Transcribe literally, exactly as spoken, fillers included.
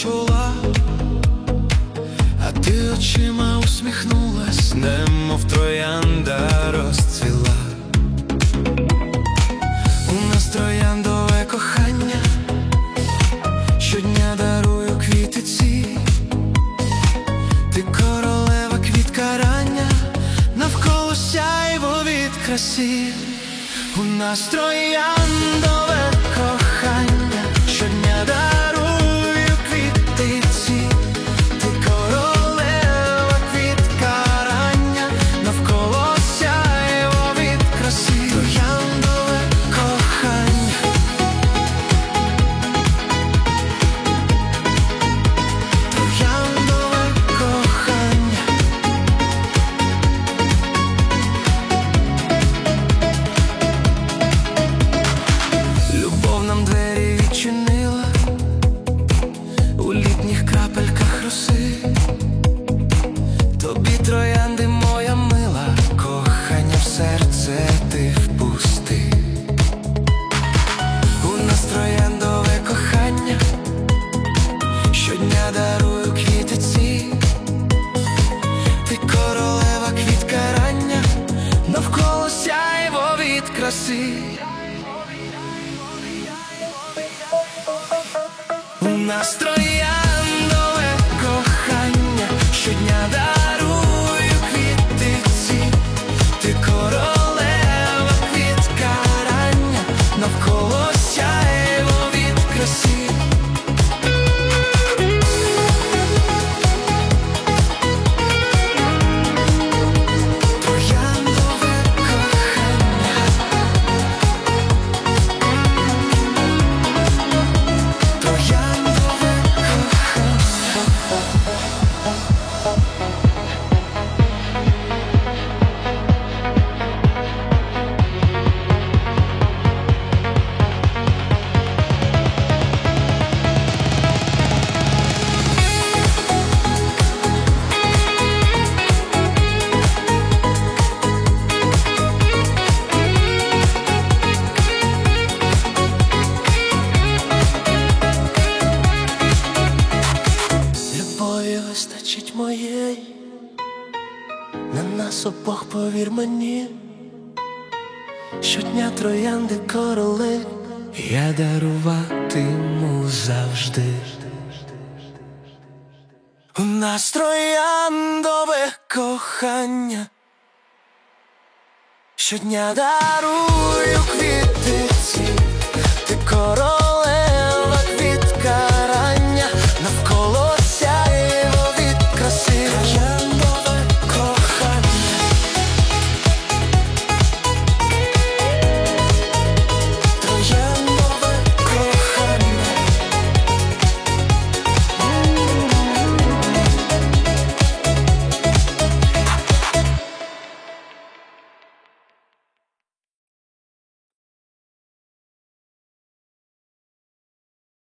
чола, а ти очима усміхнулась, немов троянда розцвіла. У нас трояндове кохання, щодня дарую квіти ці. Ти королева, квітка рання, навколо сяйво від краси. У нас трояндове кохання, щодня дарую квіти ці. Ти королева, квітка рання, навколо сяйво від краси. Трояндове кохання. Трояндове кохання. Любов нам двері відчинила у літніх крапельках роси. Тобі троянди, моя мила, кохання в серце ти впусти. У нас трояндове кохання, щодня дарую квіти ці. Ти королева, квітка рання, навколо сяйво від краси. У нас трояндове кохання, щодня дарую квіти ці. Ти королева, квітка рання, навколо сяйво від краси. Трояндове кохання. Трояндове кохання. Любові вистачить моєї, на нас обох, повір мені. Щодня троянди короли я даруватиму завжди. У нас трояндове кохання, щодня дарую квіти ці. Ти королева,